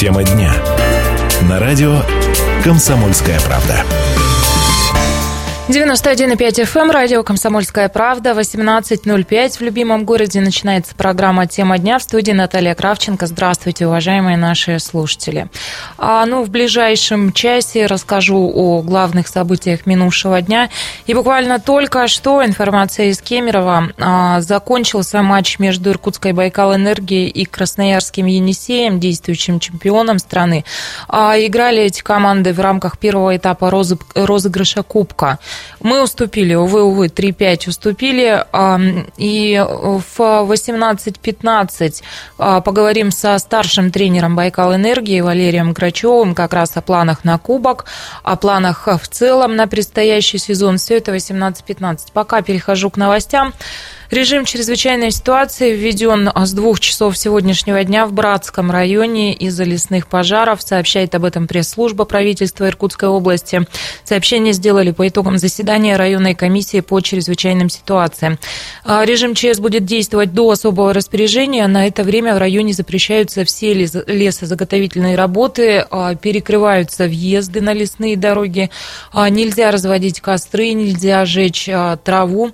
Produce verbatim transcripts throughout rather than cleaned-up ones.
Тема дня. На радио «Комсомольская правда». девяносто один и пять эф эм, радио «Комсомольская правда», восемнадцать ноль пять в любимом городе. Начинается программа «Тема дня». В студии Наталья Кравченко. Здравствуйте, уважаемые наши слушатели. А, ну, в ближайшем часе расскажу о главных событиях минувшего дня. И буквально только что информация из Кемерово. А, закончился матч между Иркутской Байкал-Энергией и Красноярским Енисеем, действующим чемпионом страны. А, играли эти команды в рамках первого этапа розыгрыша Кубка. Мы уступили, увы, увы, три пять уступили, и в восемнадцать пятнадцать поговорим со старшим тренером Байкал-Энергии Валерием Грачевым как раз о планах на Кубок, о планах в целом на предстоящий сезон. Все это восемнадцать пятнадцать. Пока перехожу к новостям. Режим чрезвычайной ситуации введен с двух часов сегодняшнего дня в Братском районе из-за лесных пожаров. Сообщает об этом пресс-служба правительства Иркутской области. Сообщение сделали по итогам заседания районной комиссии по чрезвычайным ситуациям. Режим ЧС будет действовать до особого распоряжения. На это время в районе запрещаются все лесозаготовительные работы, перекрываются въезды на лесные дороги, нельзя разводить костры, нельзя жечь траву.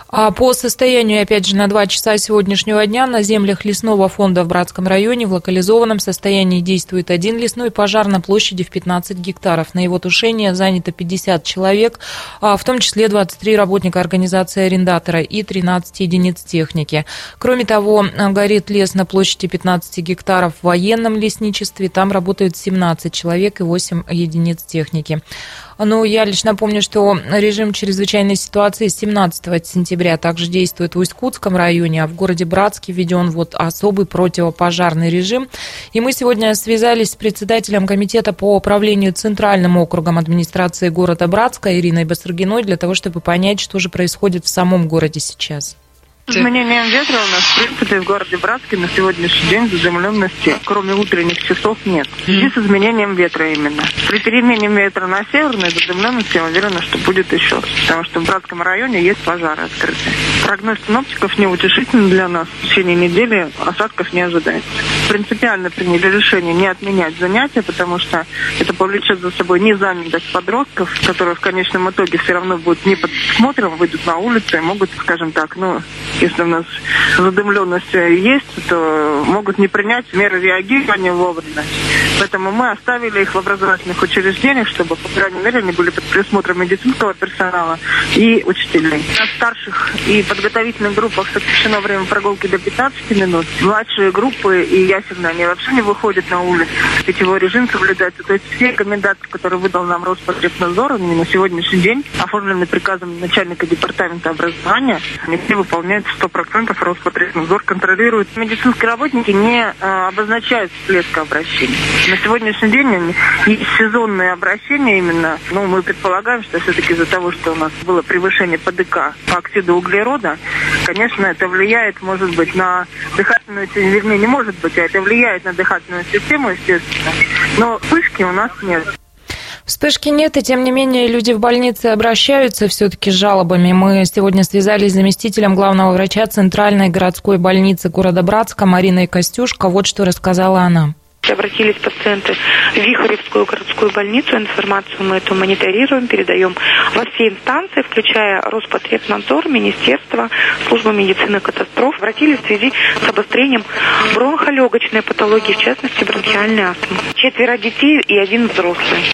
По состоянию, опять же, на два часа сегодняшнего дня на землях лесного фонда в Братском районе в локализованном состоянии действует один лесной пожар на площади в пятнадцать гектаров. На его тушение занято пятьдесят человек, в том числе двадцать три работника организации арендатора и тринадцать единиц техники. Кроме того, горит лес на площади пятнадцать гектаров в военном лесничестве. Там работают семнадцать человек и восемь единиц техники. Ну, я лишь напомню, что режим чрезвычайной ситуации с семнадцатого сентября также действует в Усть-Кутском районе, а в городе Братске введен вот особый противопожарный режим. И мы сегодня связались с председателем комитета по управлению Центральным округом администрации города Братска Ириной Басаргиной для того, чтобы понять, что же происходит в самом городе сейчас. С изменением ветра у нас, в принципе, в городе Братске на сегодняшний день задымленности, кроме утренних часов, нет. В связи с изменением ветра именно. При перемене ветра на северной задымленности, я уверена, что будет еще. Потому что в Братском районе есть пожары открытые. Прогноз синоптиков неутешительный для нас. В течение недели осадков не ожидается. Принципиально приняли решение не отменять занятия, потому что это повлечет за собой незанятость подростков, которые в конечном итоге все равно будут не под присмотром, выйдут на улицу и могут, скажем так, ну... Если у нас задымленность есть, то могут не принять меры реагирования вовремя. Поэтому мы оставили их в образовательных учреждениях, чтобы, по крайней мере, они были под присмотром медицинского персонала и учителей. На старших и подготовительных группах сокращено время прогулки до пятнадцати минут. Младшие группы и ясельные, они вообще не выходят на улицу. Питьевой режим соблюдается. То есть все рекомендации, которые выдал нам Роспотребнадзор, они на сегодняшний день оформлены приказом начальника департамента образования, они все выполняют сто процентов. Роспотребнадзор контролирует. Медицинские работники не а, обозначают всплеска обращений. На сегодняшний день есть сезонные обращения именно. Ну, мы предполагаем, что все-таки из-за того, что у нас было превышение ПДК по оксиду углерода, конечно, это влияет, может быть, на дыхательную систему, вернее, не может быть, а это влияет на дыхательную систему, естественно. Но вспышки у нас нет. Вспышки нет, и тем не менее люди в больнице обращаются все-таки с жалобами. Мы сегодня связались с заместителем главного врача Центральной городской больницы города Братска Мариной Костюшко. Вот что рассказала она. Обратились пациенты в Вихоревскую городскую больницу. Информацию мы эту мониторируем, передаем во все инстанции, включая Роспотребнадзор, Министерство, служба медицины катастроф. Обратились в связи с обострением бронхолегочной патологии, в частности бронхиальной астмы. Четверо детей и один взрослый.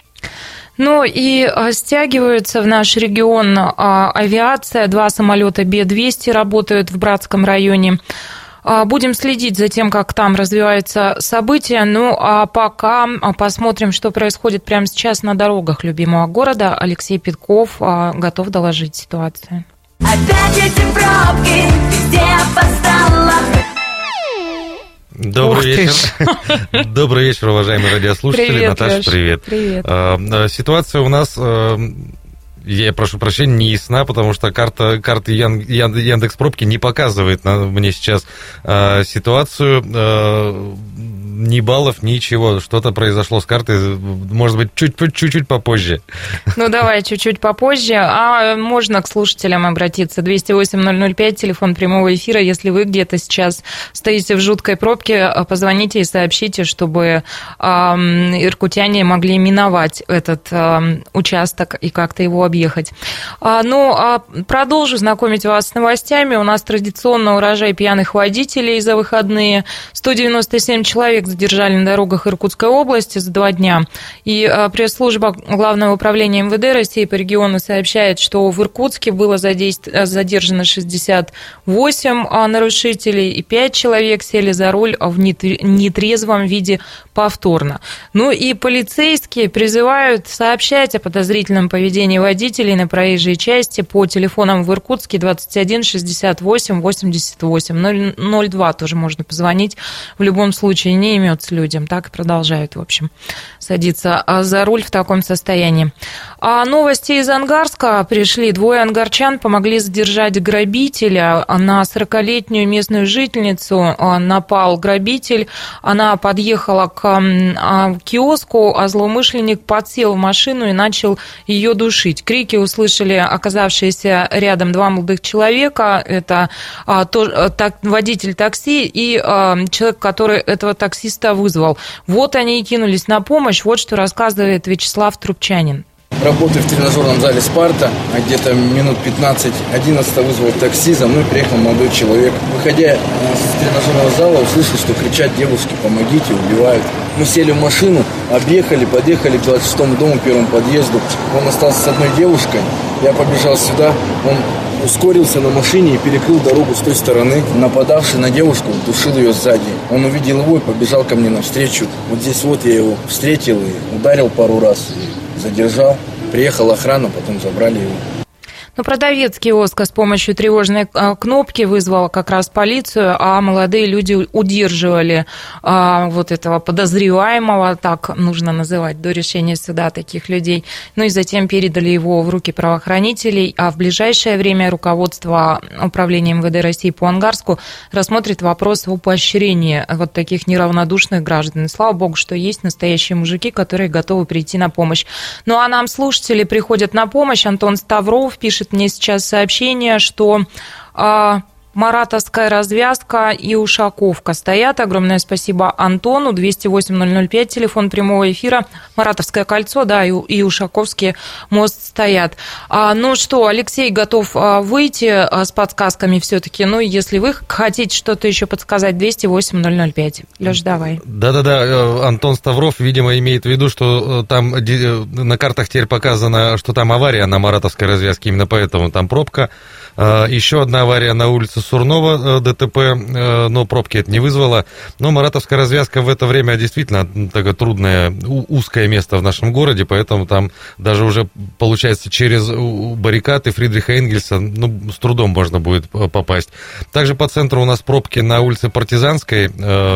Ну и стягиваются в наш регион авиация. Два самолета Би двести работают в Братском районе. Будем следить за тем, как там развиваются события. Ну а пока посмотрим, что происходит прямо сейчас на дорогах любимого города. Алексей Петков готов доложить ситуацию. Опять эти пробки, везде опоздала. Добрый вечер. Добрый вечер, уважаемые радиослушатели. Привет, Наташа, Леш. привет. Привет. Ситуация у нас, я прошу прощения, не ясна, потому что карта, карта Ян, Ян, Яндекс.Пробки не показывает на, мне сейчас ситуацию. ни баллов, ничего. Что-то произошло с картой, может быть, чуть-чуть попозже. Ну, давай чуть-чуть попозже. А можно к слушателям обратиться. двести восемь ноль ноль пять, телефон прямого эфира. Если вы где-то сейчас стоите в жуткой пробке, позвоните и сообщите, чтобы иркутяне могли миновать этот участок и как-то его объехать. Ну, а продолжу знакомить вас с новостями. У нас традиционно урожай пьяных водителей за выходные. сто девяносто семь человек задержали на дорогах Иркутской области за два дня. И пресс-служба Главного управления эм вэ дэ России по региону сообщает, что в Иркутске было задержано шестьдесят восемь нарушителей, и пять человек сели за руль в нетрезвом виде повторно. Ну и полицейские призывают сообщать о подозрительном поведении водителей на проезжей части по телефонам в Иркутске двадцать один шестьдесят восемь восемьдесят восемь. ноль два тоже можно позвонить. В любом случае не имется людям. Так и продолжают, в общем, садиться за руль в таком состоянии. А новости из Ангарска пришли. Двое ангарчан помогли задержать грабителя. На сорокалетнюю местную жительницу напал грабитель. Она подъехала к киоску, а злоумышленник подсел в машину и начал ее душить. Крики услышали оказавшиеся рядом два молодых человека. Это водитель такси и человек, который этого таксиста вызвал. Вот они и кинулись на помощь. Вот что рассказывает Вячеслав Трубчанин. Работаю в тренажерном зале «Спарта», а где-то минут пятнадцать-одиннадцать вызвал такси, за мной приехал молодой человек. Выходя с тренажерного зала, услышал, что кричат девушки: «Помогите, убивают». Мы сели в машину, объехали, подъехали к двадцать шестому дому, первому подъезду. Он остался с одной девушкой, я побежал сюда, он ускорился на машине и перекрыл дорогу с той стороны. Нападавший на девушку душил ее сзади. Он увидел его и побежал ко мне навстречу. Вот здесь вот я его встретил и ударил пару раз, задержал. Приехала охрана, потом забрали его. Но продавец киоска с помощью тревожной кнопки вызвал как раз полицию, а молодые люди удерживали а, вот этого подозреваемого, так нужно называть до решения суда таких людей, ну и затем передали его в руки правоохранителей, а в ближайшее время руководство управления эм вэ дэ России по Ангарску рассмотрит вопрос о поощрении вот таких неравнодушных граждан. И слава богу, что есть настоящие мужики, которые готовы прийти на помощь. Ну а нам слушатели приходят на помощь. Антон Ставров пишет мне сейчас сообщение, что а, маратовская развязка и Ушаковка стоят. Огромное спасибо Антону. двести восемь ноль ноль пять, телефон прямого эфира. Маратовское кольцо, да, и, и Ушаковский мост стоят. А, ну что, Алексей готов а, выйти а, с подсказками все-таки. Ну, если вы хотите что-то еще подсказать, двести восемь ноль ноль пять. Лёш, давай. Да-да-да, Антон Ставров, видимо, имеет в виду, что там на картах теперь показано, что там авария на Маратовской развязке, именно поэтому там пробка. Еще одна авария на улице Сурнова, дэ тэ пэ, но пробки это не вызвало. Но Маратовская развязка в это время действительно такое трудное, узкое место в нашем городе, поэтому там даже уже, получается, через баррикады Фридриха Энгельса, ну, с трудом можно будет попасть. Также по центру у нас пробки на улице Партизанской,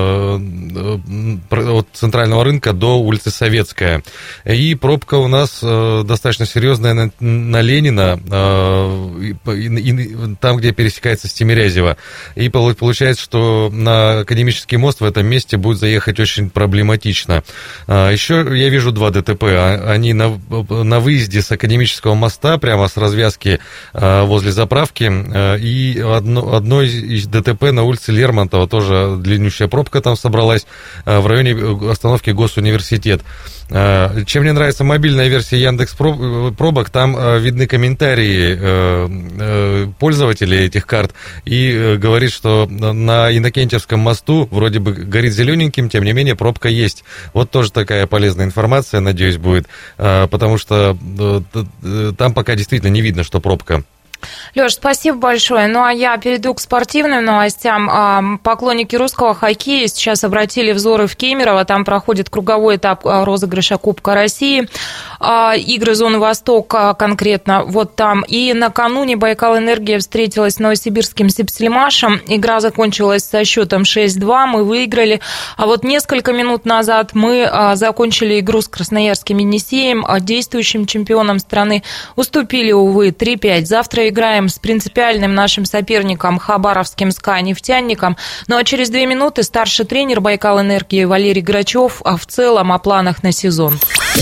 от центрального рынка до улицы Советская. И пробка у нас достаточно серьезная на, на Ленина, и там, где пересекается с Тимирязева. И получается, что на Академический мост в этом месте будет заехать очень проблематично. Еще я вижу два дэ тэ пэ. Они на, на выезде с Академического моста, прямо с развязки возле заправки. И одно, одно из дэ тэ пэ на улице Лермонтова, тоже длиннющая пробка там собралась, в районе остановки Госуниверситет. Чем мне нравится мобильная версия Яндекс.Пробок, там видны комментарии пользователей этих карт, и говорит, что на Иннокентьевском мосту вроде бы горит зелененьким, тем не менее пробка есть. Вот тоже такая полезная информация, надеюсь, будет, потому что там пока действительно не видно, что пробка. Лёш, спасибо большое. Ну, а я перейду к спортивным новостям. Поклонники русского хоккея сейчас обратили взоры в Кемерово. Там проходит круговой этап розыгрыша Кубка России. Игры зоны Восток конкретно вот там. И накануне Байкал-Энергия встретилась с новосибирским Сипсельмашем. Игра закончилась со счетом шесть-два. Мы выиграли. А вот несколько минут назад мы закончили игру с красноярским Енисеем, действующим чемпионом страны. Уступили, увы, три-пять. Завтра играем с принципиальным нашим соперником хабаровским СКА «Нефтяником». Ну а через две минуты старший тренер «Байкал-энергии» Валерий Грачев в целом о планах на сезон.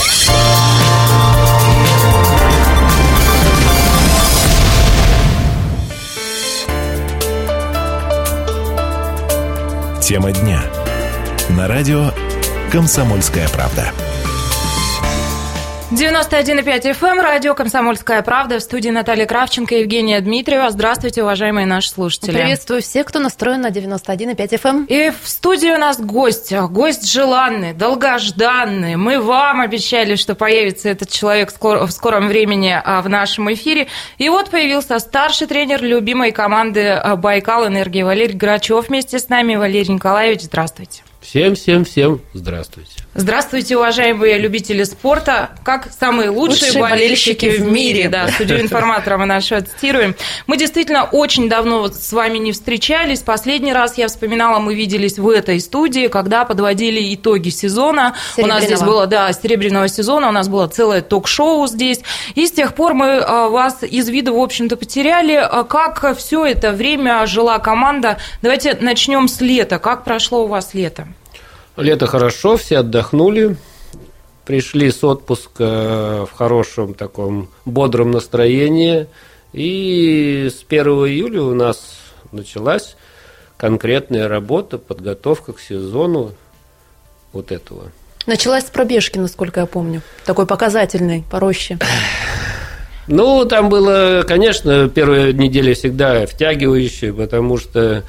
Тема дня. На радио «Комсомольская правда». девяносто один и пять эф эм, радио «Комсомольская правда», в студии Наталья Кравченко и Евгения Дмитриева. Здравствуйте, уважаемые наши слушатели. Приветствую всех, кто настроен на девяносто один и пять эф эм. И в студии у нас гость, гость желанный, долгожданный. Мы вам обещали, что появится этот человек в скором времени в нашем эфире. И вот появился старший тренер любимой команды «Байкал-энергии» Валерий Грачев вместе с нами. Валерий Николаевич, здравствуйте. Всем-всем-всем здравствуйте. Здравствуйте, уважаемые любители спорта, как самые лучшие, лучшие болельщики, болельщики в мире. Да, студию информатора мы нашего цитируем. Мы действительно очень давно с вами не встречались. Последний раз, я вспоминала, мы виделись в этой студии, когда подводили итоги сезона. У нас здесь было, да, серебряного сезона, у нас было целое ток-шоу здесь. И с тех пор мы вас из виду, в общем-то, потеряли. Как все это время жила команда? Давайте начнем с лета. Как прошло у вас лето? Лето хорошо, все отдохнули, пришли с отпуска в хорошем таком бодром настроении, и с первого июля у нас началась конкретная работа, подготовка к сезону вот этого. Началась с пробежки, насколько я помню, такой показательной, пороще. Ну, там было, конечно, первая неделя всегда втягивающая, потому что...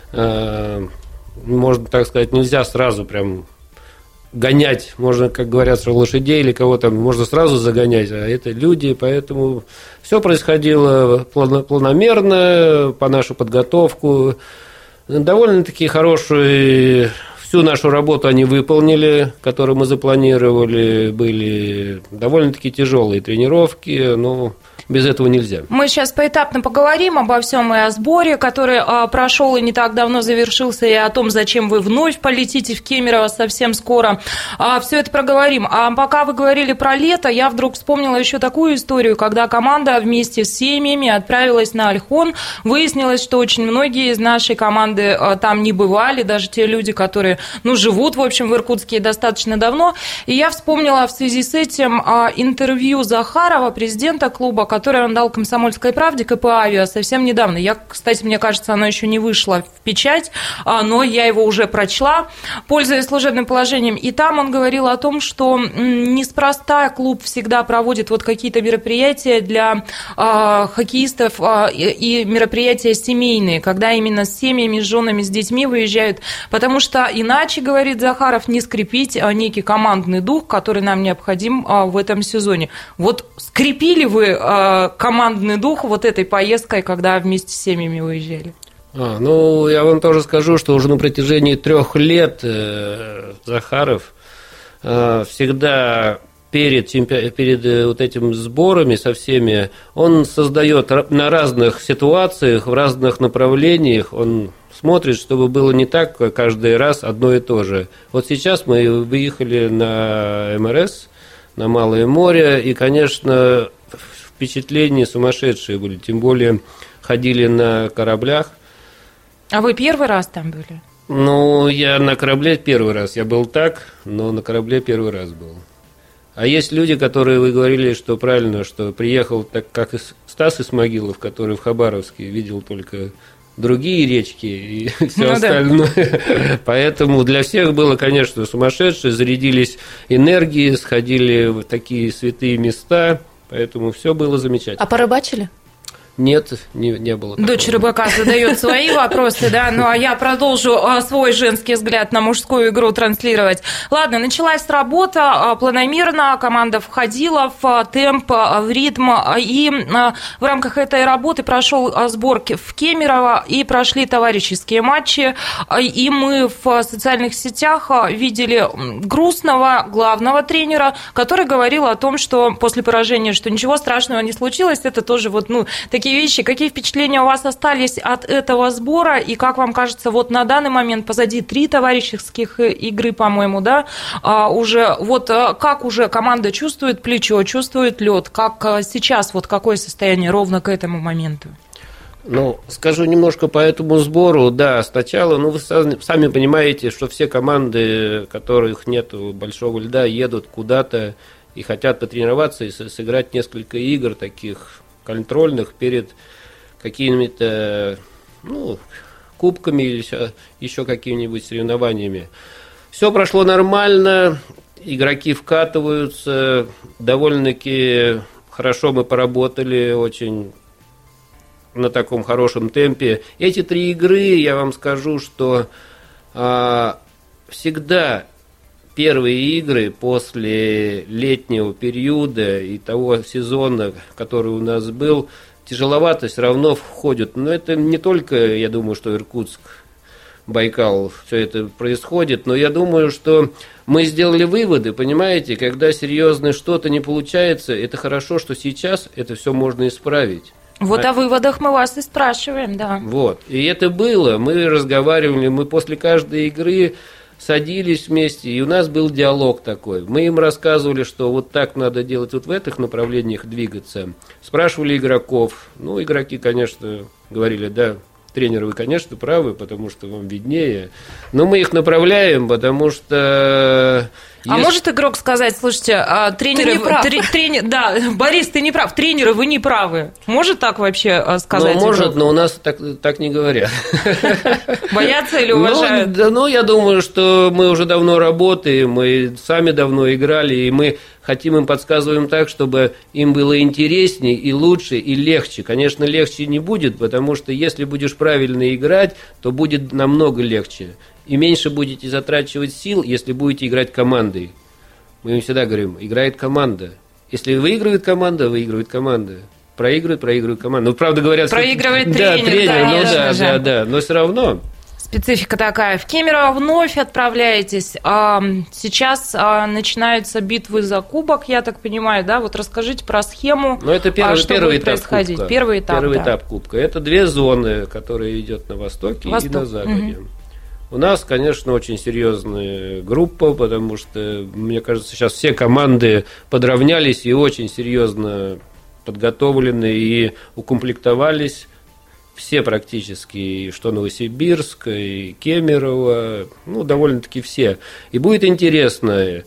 можно так сказать, нельзя сразу прям гонять, можно, как говорят, лошадей или кого-то, можно сразу загонять, а это люди, поэтому все происходило планомерно, по нашу подготовку, довольно-таки хорошую, всю нашу работу они выполнили, которую мы запланировали, были довольно-таки тяжелые тренировки, но... без этого нельзя. Мы сейчас поэтапно поговорим обо всем и о сборе, который а, прошел и не так давно завершился, и о том, зачем вы вновь полетите в Кемерово совсем скоро. А, все это проговорим. А пока вы говорили про лето, я вдруг вспомнила еще такую историю, когда команда вместе с семьями отправилась на Ольхон. Выяснилось, что очень многие из нашей команды а, там не бывали, даже те люди, которые, ну, живут, в общем, в Иркутске достаточно давно. И я вспомнила в связи с этим а, интервью Захарова, президента клуба, которое он дал «Комсомольской правде», ка пэ «Авиа», совсем недавно. Я, кстати, мне кажется, оно еще не вышло в печать, но я его уже прочла, пользуясь служебным положением. И там он говорил о том, что неспроста клуб всегда проводит вот какие-то мероприятия для э, хоккеистов э, и мероприятия семейные, когда именно с семьями, с женами, с детьми выезжают, потому что иначе, говорит Захаров, не скрепить некий командный дух, который нам необходим э, в этом сезоне. Вот скрепили вы э, командный дух вот этой поездкой, когда вместе с семьями уезжали? А, ну, я вам тоже скажу, что уже на протяжении трех лет э, Захаров э, всегда перед, перед э, вот этими сборами со всеми, он создает на разных ситуациях, в разных направлениях, он смотрит, чтобы было не так каждый раз одно и то же. Вот сейчас мы выехали на эм эр эс, на Малое море, и, конечно, впечатления сумасшедшие были, тем более ходили на кораблях. А вы первый раз там были? Ну, я на корабле первый раз, я был так, но на корабле первый раз был. А есть люди, которые, вы говорили, что правильно, что приехал, так как и Стас Исмагилов, который в Хабаровске видел только другие речки и все ну, остальное. Да. Поэтому для всех было, конечно, сумасшедшее, зарядились энергией, сходили в такие святые места, поэтому все было замечательно. А порыбачили? Нет, не, не было такого. Дочь рыбака задает свои вопросы, да, ну а я продолжу свой женский взгляд на мужскую игру транслировать. Ладно, началась работа планомерно, команда входила в темп, в ритм, и в рамках этой работы прошел сбор в Кемерово, и прошли товарищеские матчи, и мы в социальных сетях видели грустного главного тренера, который говорил о том, что после поражения, что ничего страшного не случилось, это тоже вот, ну, такие такие вещи. Какие впечатления у вас остались от этого сбора? И как вам кажется, вот на данный момент позади три товарищеских игры, по-моему, да, а, уже вот как уже команда чувствует плечо, чувствует лед? Как сейчас, вот какое состояние ровно к этому моменту? Ну, скажу немножко по этому сбору. Да, сначала, ну, вы сами понимаете, что все команды, которых нет большого льда, едут куда-то и хотят потренироваться и сыграть несколько игр таких контрольных перед какими-то, ну, кубками или еще, еще какими-нибудь соревнованиями. Все прошло нормально, игроки вкатываются, довольно-таки хорошо мы поработали, очень на таком хорошем темпе. Эти три игры, я вам скажу, что а, всегда первые игры после летнего периода и того сезона, который у нас был, тяжеловато все равно входят. Но это не только, я думаю, что Иркутск, Байкал, все это происходит, но я думаю, что мы сделали выводы, понимаете, когда серьезно что-то не получается, это хорошо, что сейчас это все можно исправить. Вот а... о выводах мы вас и спрашиваем, да. Вот, и это было, мы разговаривали, мы после каждой игры садились вместе, и у нас был диалог такой. Мы им рассказывали, что вот так надо делать, вот в этих направлениях двигаться. Спрашивали игроков, ну, игроки, конечно, говорили, да, тренеры, вы, конечно, правы, потому что вам виднее, но мы их направляем, потому что... А есть... может игрок сказать, слушайте, тренеры... Ты не прав. Тр... Тренер... Да, Борис, ты не прав, тренеры, вы не правы. Может так вообще сказать? Ну, может, игрок? Но у нас так, так не говорят. Боятся или уважают? Ну, да, ну, я думаю, что мы уже давно работаем, мы сами давно играли, и мы хотим им подсказываем так, чтобы им было интереснее и лучше, и легче. Конечно, легче не будет, потому что если будешь правильно играть, то будет намного легче. И меньше будете затрачивать сил, если будете играть командой. Мы им всегда говорим, играет команда. Если выигрывает команда, выигрывает команда. Проигрывает, проигрывает команда. Ну, правда говорят... Проигрывает что... тренер, да, тренер, ну да, же. да, да, но все равно... Специфика такая. В Кемерово вновь отправляетесь. Сейчас начинаются битвы за кубок, я так понимаю, да? Вот расскажите про схему. Ну, это первый, что первый будет этап происходить. кубка. Первый этап, Первый да. этап кубка. Это две зоны, которые идет на востоке Восток. и на западе. Угу. У нас, конечно, очень серьезная группа, потому что, мне кажется, сейчас все команды подравнялись и очень серьезно подготовлены и укомплектовались. Все практически, и что Новосибирск, и Кемерово, ну, довольно-таки все. И будет интересно.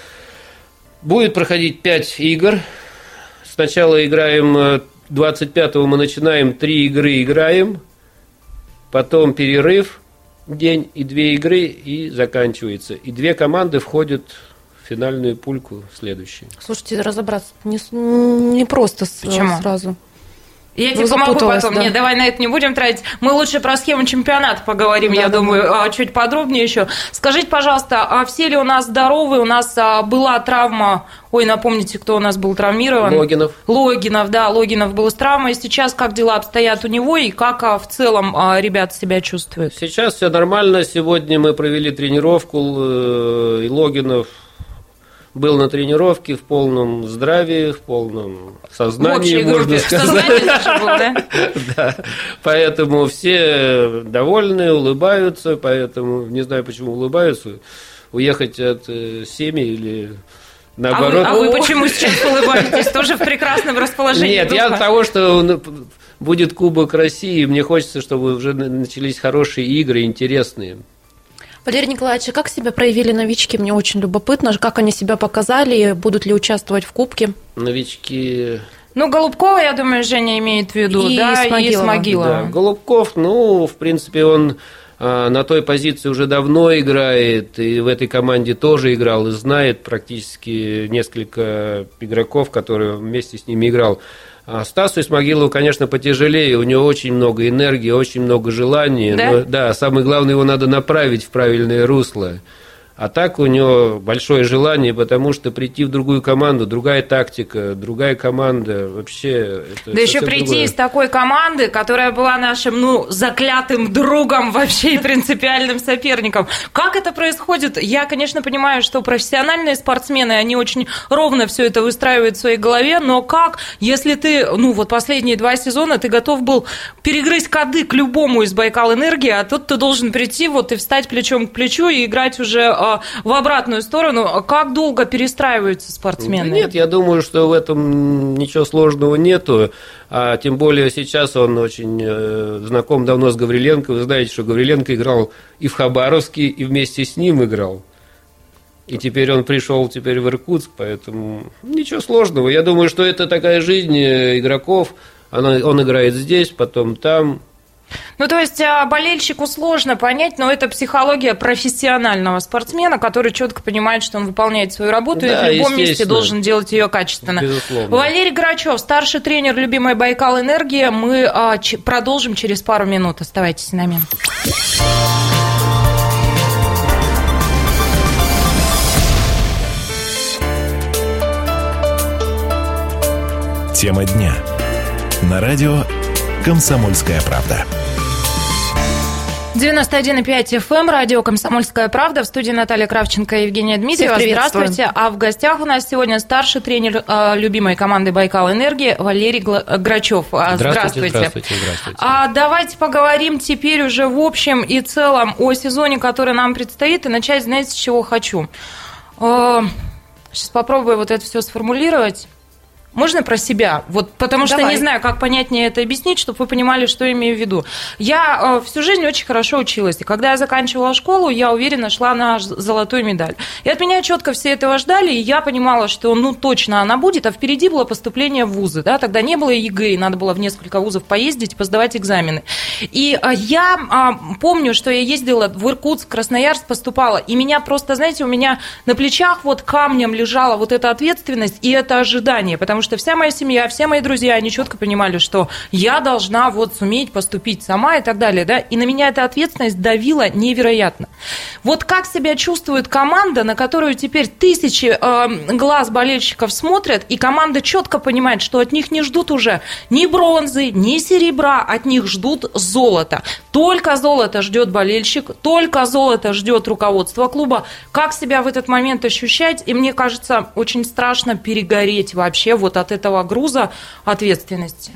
Будет проходить пять игр. Сначала играем, двадцать пятого мы начинаем, три игры играем, потом перерыв, день и две игры, и заканчивается. И две команды входят в финальную пульку следующую. Слушайте, разобраться не, не просто Почему? сразу. Я тебе помогу потом. Да. Нет, давай на это не будем тратить. Мы лучше про схему чемпионата поговорим, да, я да, думаю, да. чуть подробнее еще. Скажите, пожалуйста, а все ли у нас здоровы? У нас была травма... Ой, напомните, кто у нас был травмирован? Логинов. Логинов, да, Логинов был с травмой. Сейчас как дела обстоят у него и как в целом ребята себя чувствуют? Сейчас все нормально. Сегодня мы провели тренировку, и Логинов был на тренировке в полном здравии, в полном сознании, можно сказать. Сознание даже было, да? Да. Поэтому все довольны, улыбаются, поэтому, не знаю, почему улыбаются, уехать от семьи или... Наоборот. А вы, а вы почему сейчас улыбаетесь? Тоже в прекрасном расположении Нет, духа? я от того, что будет Кубок России, мне хочется, чтобы уже начались хорошие игры, интересные. Валерий Николаевич, как себя проявили новички? Мне очень любопытно, как они себя показали, будут ли участвовать в Кубке? Новички... Ну, Голубкова, я думаю, Женя имеет в виду, и да, Смогилова. и Смогилова. Да, Голубков, ну, в принципе, он а, на той позиции уже давно играет, и в этой команде тоже играл, и знает практически несколько игроков, которые вместе с ними играл. А Стасу Исмагилову, конечно, потяжелее, у него очень много энергии, очень много желаний. Да? Но, да, самое главное, его надо направить в правильное русло. А так у него большое желание, потому что прийти в другую команду, другая тактика, другая команда, вообще... Это да еще прийти другое. Из такой команды, которая была нашим, ну, заклятым другом вообще и принципиальным соперником. Как это происходит? Я, конечно, понимаю, что профессиональные спортсмены, они очень ровно все это выстраивают в своей голове, но как, если ты, ну, вот последние два сезона ты готов был перегрызть кадык любому из Байкал-Энергии, а тут ты должен прийти вот и встать плечом к плечу и играть уже в обратную сторону. Как долго перестраиваются спортсмены? Да нет, я думаю, что в этом ничего сложного нету. А тем более сейчас он очень э, знаком давно с Гавриленко. Вы знаете, что Гавриленко играл и в Хабаровске, и вместе с ним играл. И теперь он пришел теперь в Иркутск, поэтому ничего сложного. Я думаю, что это такая жизнь игроков. Она, он играет здесь, потом там. Ну, то есть болельщику сложно понять, но это психология профессионального спортсмена, который четко понимает, что он выполняет свою работу, да, и в любом месте должен делать ее качественно. Безусловно. Валерий Грачев, старший тренер любимой Байкал-Энергии. Мы а, ч- продолжим через пару минут. Оставайтесь с нами. Тема дня. На радио «Комсомольская правда». девяносто один и пять эф эм, радио «Комсомольская правда». В студии Наталья Кравченко и Евгения Дмитриева. Здравствуйте. А в гостях у нас сегодня старший тренер э, любимой команды «Байкал-Энергии» Валерий Грачев. Здравствуйте. Здравствуйте. Здравствуйте, здравствуйте. А давайте поговорим теперь уже в общем и целом о сезоне, который нам предстоит. И начать, знаете, с чего хочу. Э, сейчас попробую вот это все сформулировать. Можно про себя? Вот, потому что Давай. Не знаю, как понятнее это объяснить, чтобы вы понимали, что я имею в виду. Я всю жизнь очень хорошо училась, и когда я заканчивала школу, я уверенно шла на золотую медаль. И от меня четко все этого ждали, и я понимала, что ну точно она будет, а впереди было поступление в вузы. Да? Тогда не было ЕГЭ, и надо было в несколько вузов поездить, поздавать экзамены. И я помню, что я ездила в Иркутск, Красноярск, поступала, и меня просто, знаете, у меня на плечах вот камнем лежала вот эта ответственность и это ожидание, потому что что вся моя семья, все мои друзья, они четко понимали, что я должна вот суметь поступить сама и так далее, да, и на меня эта ответственность давила невероятно. Вот как себя чувствует команда, на которую теперь тысячи э, глаз болельщиков смотрят, и команда четко понимает, что от них не ждут уже ни бронзы, ни серебра, от них ждут золота. Только золото ждет болельщик, только золото ждет руководство клуба. Как себя в этот момент ощущать? И мне кажется, очень страшно перегореть вообще вот от этого груза ответственности.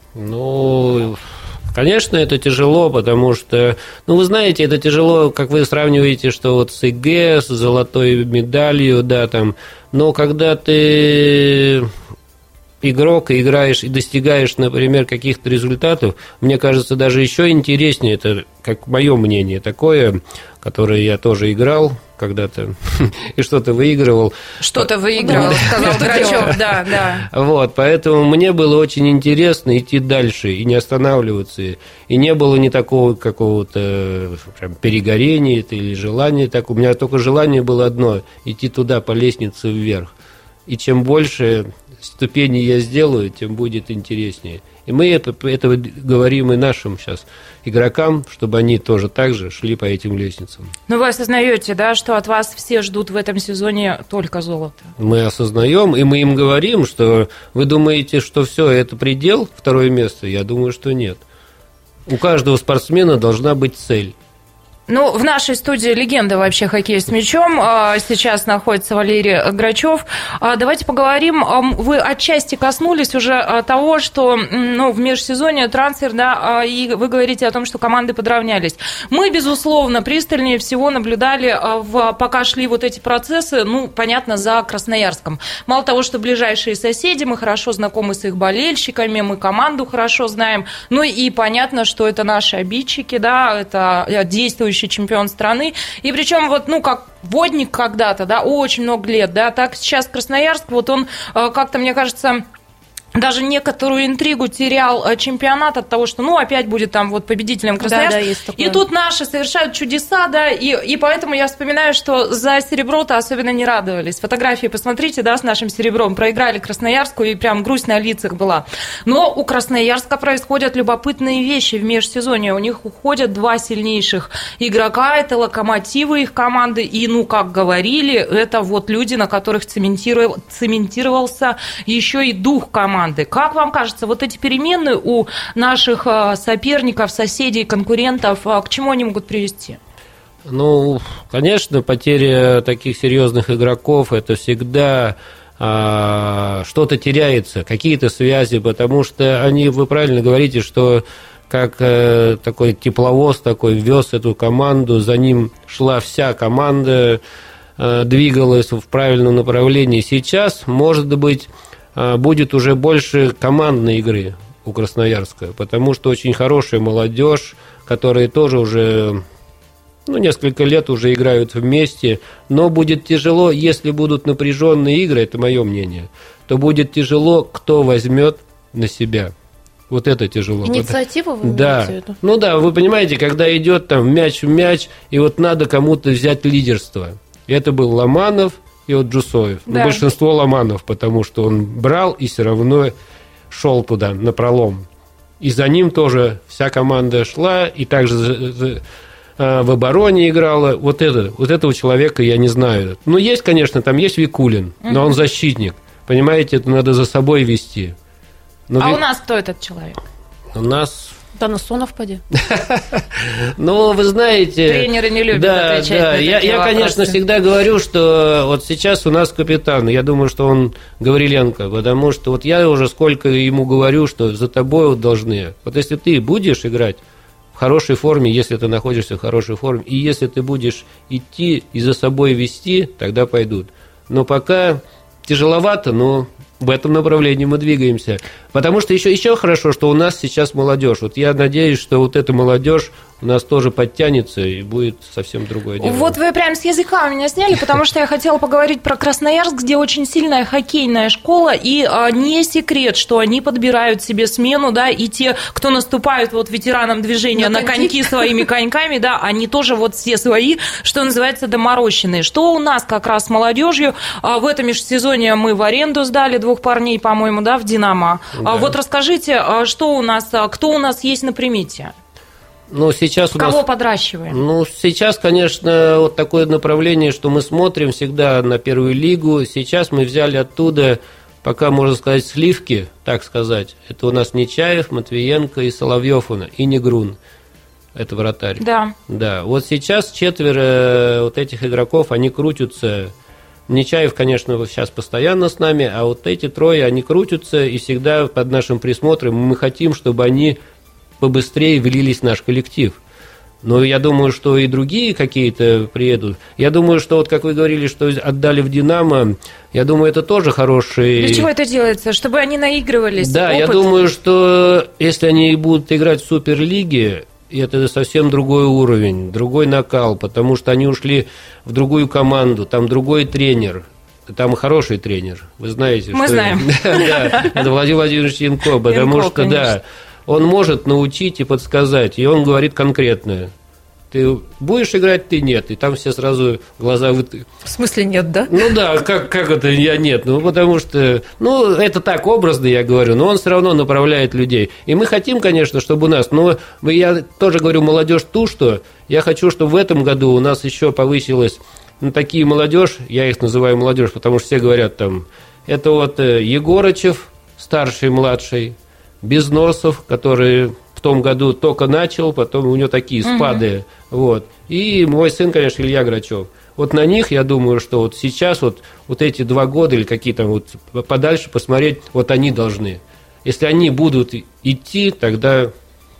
Ну, конечно, это тяжело, потому что, ну, вы знаете, это тяжело, как вы сравниваете, что вот с ЕГЭ, с золотой медалью, да, там, но когда ты игрок и играешь и достигаешь, например, каких-то результатов, мне кажется, даже еще интереснее, это, как мое мнение, такое, которое я тоже играл когда-то и что-то выигрывал. Что-то выигрывал, сказал Грачев, да, да. Вот, поэтому мне было очень интересно идти дальше и не останавливаться. И не было ни такого какого-то прям перегорения или желания. Так, у меня только желание было одно – идти туда по лестнице вверх. И чем больше ступеней я сделаю, тем будет интереснее. И мы это, это говорим и нашим сейчас игрокам, чтобы они тоже так же шли по этим лестницам. Но вы осознаете, да, что от вас все ждут в этом сезоне только золото? Мы осознаем, и мы им говорим, что вы думаете, что все, это предел, второе место? Я думаю, что нет. У каждого спортсмена должна быть цель. Ну, в нашей студии легенда вообще хоккея с мячом. Сейчас находится Валерий Грачев. Давайте поговорим. Вы отчасти коснулись уже того, что ну, в межсезонье трансфер, да, и вы говорите о том, что команды подравнялись. Мы, безусловно, пристальнее всего наблюдали, в, пока шли вот эти процессы, ну, понятно, за Красноярском. Мало того, что ближайшие соседи, мы хорошо знакомы с их болельщиками, мы команду хорошо знаем, ну и понятно, что это наши обидчики, да, это действующие чемпион страны, и причем вот, ну, как водник когда-то, да, очень много лет, да, так сейчас Красноярск, вот он как-то, мне кажется, даже некоторую интригу терял чемпионат от того, что, ну, опять будет там вот победителем Красноярск. Да, да, есть такое. И тут наши совершают чудеса, да, и, и поэтому я вспоминаю, что за серебро-то особенно не радовались. Фотографии посмотрите, да, с нашим серебром. Проиграли Красноярску, и прям грусть на лицах была. Но у Красноярска происходят любопытные вещи в межсезонье. У них уходят два сильнейших игрока, это локомотивы их команды, и, ну, как говорили, это вот люди, на которых цементировал, цементировался еще и дух команды. Как вам кажется, вот эти перемены у наших соперников, соседей, конкурентов, к чему они могут привести? Ну, конечно, потеря таких серьезных игроков – это всегда а, что-то теряется, какие-то связи, потому что они, вы правильно говорите, что как э, такой тепловоз такой вез эту команду, за ним шла вся команда, э, двигалась в правильном направлении. Сейчас, может быть, будет уже больше командной игры у Красноярска, потому что очень хорошая молодежь, которые тоже уже, ну, несколько лет уже играют вместе, но будет тяжело, если будут напряженные игры, это мое мнение, то будет тяжело, кто возьмет на себя. Вот это тяжело. Инициатива вы да. имеете в виду? Ну да, вы понимаете, когда идет там мяч в мяч, и вот надо кому-то взять лидерство. Это был Ломанов и вот Джусоев. Да. Большинство Ломанов, потому что он брал и все равно шел туда, напролом. И за ним тоже вся команда шла, и также в обороне играла. Вот, это, вот этого человека я не знаю. Ну, есть, конечно, там есть Викулин, но он защитник. Понимаете, это надо за собой вести. Но а ви... у нас кто этот человек? У нас... Да, на Сонов поди. Ну, вы знаете... Тренеры не любят да, отвечать да. на такие я, я, конечно, всегда говорю, что вот сейчас у нас капитан. Я думаю, что он Гавриленко, потому что вот я уже сколько ему говорю, что за тобой вот должны. Вот если ты будешь играть в хорошей форме, если ты находишься в хорошей форме, и если ты будешь идти и за собой вести, тогда пойдут. Но пока тяжеловато, но... В этом направлении мы двигаемся. Потому что еще, еще хорошо, что у нас сейчас молодежь. Вот я надеюсь, что вот эта молодежь у нас тоже подтянется и будет совсем другое дело. Вот вы прям с языка меня сняли, потому что я хотела поговорить про Красноярск, где очень сильная хоккейная школа, и а, не секрет, что они подбирают себе смену, да, и те, кто наступают вот ветеранам движения на, на коньки. коньки своими коньками, да, они тоже вот все свои, что называется, доморощенные. Что у нас как раз с молодежью? А, в этом межсезонье мы в аренду сдали двух парней, по-моему, да, в «Динамо». Да. А, вот расскажите, что у нас, кто у нас есть на примете? Ну, сейчас у Кого нас, подращиваем? Ну, сейчас, конечно, вот такое направление, что мы смотрим всегда на первую лигу. Сейчас мы взяли оттуда, пока, можно сказать, сливки, так сказать. Это у нас Нечаев, Матвиенко и Соловьев, и Негрун. Это вратарь. Да. Да. Вот сейчас четверо вот этих игроков, они крутятся. Нечаев, конечно, сейчас постоянно с нами, а вот эти трое, они крутятся, и всегда под нашим присмотром мы хотим, чтобы они побыстрее влились в наш коллектив. Но я думаю, что и другие какие-то приедут. Я думаю, что вот как вы говорили, что отдали в «Динамо», я думаю, это тоже хороший... Для чего это делается? Чтобы они наигрывались? Да, опыт? Я думаю, что если они будут играть в Суперлиге, это совсем другой уровень, другой накал, потому что они ушли в другую команду, там другой тренер. Там хороший тренер, вы знаете. Мы знаем. Да, это Владимир Владимирович Янко, потому что, да, он может научить и подсказать, и он говорит конкретно. Ты будешь играть, ты нет. И там все сразу глаза вы... В смысле нет, да? Ну да, как, как это я нет? Ну потому что, ну это так образно я говорю, но он все равно направляет людей. И мы хотим, конечно, чтобы у нас, но я тоже говорю молодежь ту, что я хочу, чтобы в этом году у нас еще повысилась, ну такие молодежь, я их называю молодежь, потому что все говорят там, это вот Егорычев, старший, младший, Безносов, который в том году только начал, потом у него такие спады, угу. Вот. И мой сын, конечно, Илья Грачев. Вот на них, я думаю, что вот сейчас вот, вот эти два года или какие-то вот подальше посмотреть, вот они должны. Если они будут идти, тогда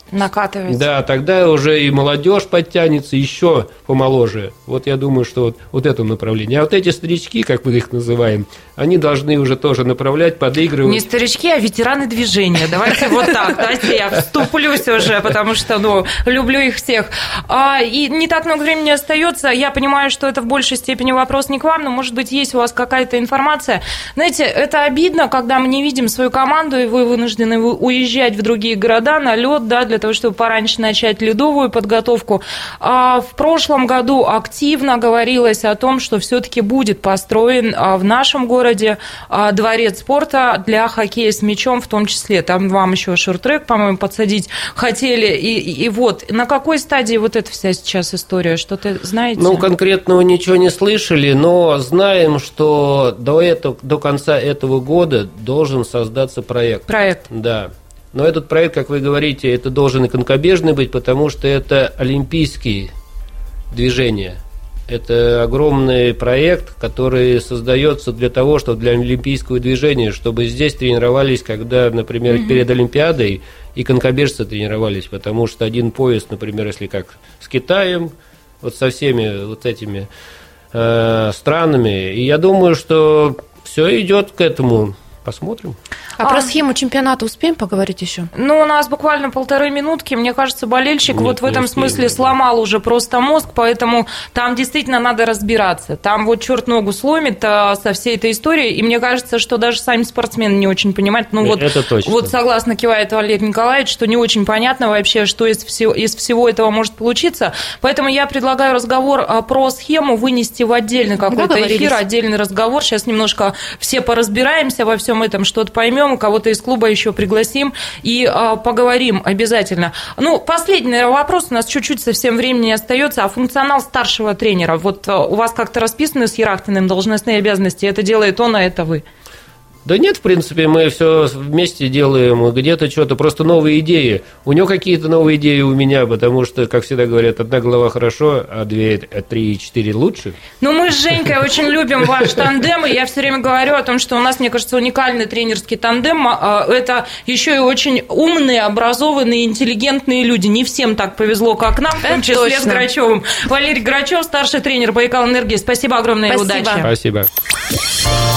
накатывается. Да, тогда уже и молодежь подтянется еще помоложе. Вот я думаю, что вот, вот это направление. А вот эти старички, как мы их называем, они должны уже тоже направлять, подыгрывать. Не старички, а ветераны движения. Давайте вот так. Давайте я вступлюсь уже, потому что, ну, люблю их всех. А, и не так много времени остается. Я понимаю, что это в большей степени вопрос не к вам, но, может быть, есть у вас какая-то информация. Знаете, это обидно, когда мы не видим свою команду, и вы вынуждены уезжать в другие города на лед, да, для того, чтобы пораньше начать ледовую подготовку. А в прошлом году активно говорилось о том, что все-таки будет построен в нашем городе дворец спорта для хоккея с мячом в том числе. Там вам еще шорт-трек, по-моему, подсадить хотели. И, и вот, на какой стадии вот эта вся сейчас история? Что-то знаете? Ну, конкретного ничего не слышали, но знаем, что до, этого, до конца этого года должен создаться проект. Проект. Да. Но этот проект, как вы говорите, это должен и конькобежный быть, потому что это олимпийские движения. Это огромный проект, который создается для того, чтобы для олимпийского движения, чтобы здесь тренировались, когда, например, mm-hmm. перед Олимпиадой и конькобежцы тренировались, потому что один пояс, например, если как с Китаем, вот со всеми вот этими э, странами, и я думаю, что все идет к этому. Посмотрим. А, а про схему чемпионата успеем поговорить еще? Ну, у нас буквально полторы минутки. Мне кажется, болельщик Нет, вот в этом успеем, смысле да. сломал уже просто мозг, поэтому там действительно надо разбираться. Там вот черт ногу сломит а, со всей этой историей, и мне кажется, что даже сами спортсмены не очень понимают. Ну, вот, это точно. Вот согласно кивает Валерий Николаевич, что не очень понятно вообще, что из всего, из всего этого может получиться. Поэтому я предлагаю разговор а, про схему вынести в отдельный какой-то эфир, отдельный разговор. Сейчас немножко все поразбираемся во всем этом, что-то поймем, кого-то из клуба еще пригласим и а, поговорим обязательно. Ну, последний, наверное, вопрос, у нас чуть-чуть совсем времени не остается, а функционал старшего тренера, вот а, у вас как-то расписаны с Ерахтиным должностные обязанности, это делает он, а это вы? Да нет, в принципе, мы все вместе делаем, где-то что-то, просто новые идеи. У него какие-то новые идеи у меня, потому что, как всегда говорят, одна голова хорошо, а две, а три и четыре лучше. Ну, мы с Женькой очень любим ваш тандем, и я все время говорю о том, что у нас, мне кажется, уникальный тренерский тандем. Это еще и очень умные, образованные, интеллигентные люди. Не всем так повезло, как нам, в том числе точно. С Грачевым. Валерий Грачев, старший тренер Байкал Энергии. Спасибо огромное и удачи. Спасибо.